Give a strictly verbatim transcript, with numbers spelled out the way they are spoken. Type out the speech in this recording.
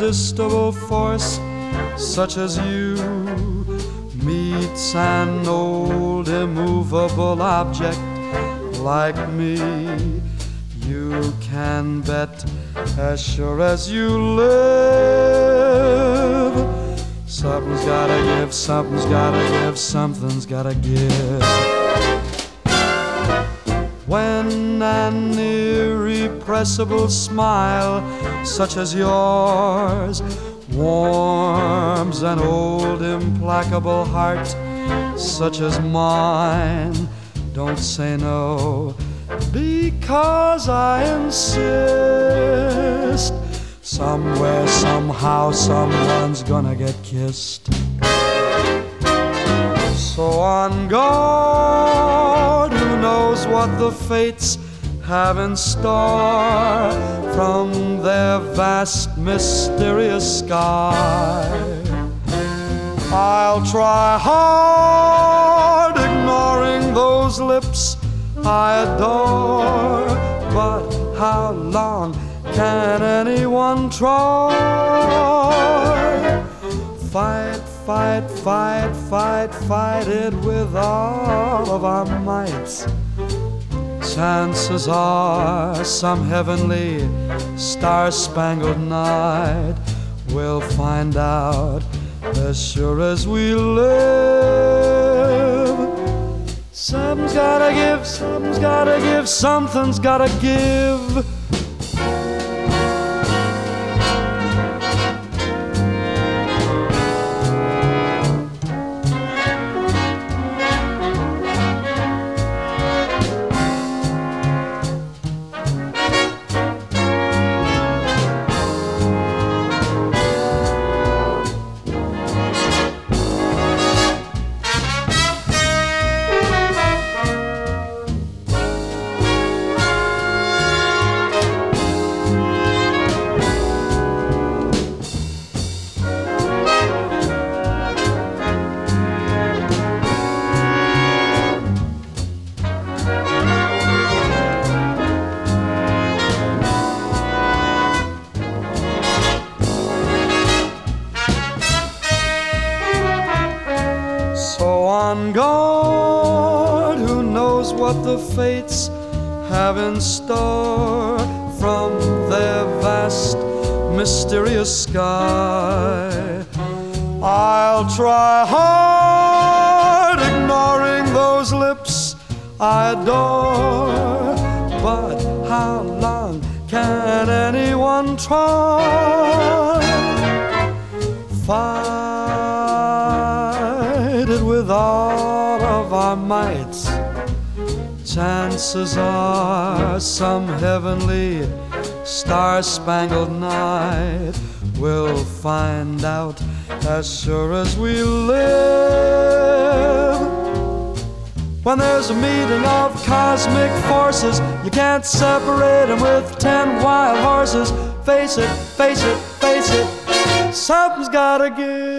irresistible force such as you meets an old immovable object like me, you can bet as sure as you live, something's gotta give, something's gotta give, something's gotta give. When an irrepressible smile such as yours warms an old implacable heart such as mine, don't say no, because I insist. Somewhere, somehow, someone's gonna get kissed. So on guard, who knows what the fates have in store from their vast, mysterious sky. I'll try hard, ignoring those lips I adore, but how long can anyone try? Fight, fight, fight, fight, fight it with all of our mights. Chances are some heavenly star-spangled night we'll find out as sure as we live. Something's gotta give, something's gotta give, something's gotta give. On guard, who knows what the fates have in store from their vast, mysterious sky. I'll try hard, ignoring those lips I adore, but how long can anyone try? Fight it with all of our mights. Chances are some heavenly star-spangled night we'll find out as sure as we live. When there's a meeting of cosmic forces, you can't separate them with ten wild horses. Face it, face it, face it, something's gotta give.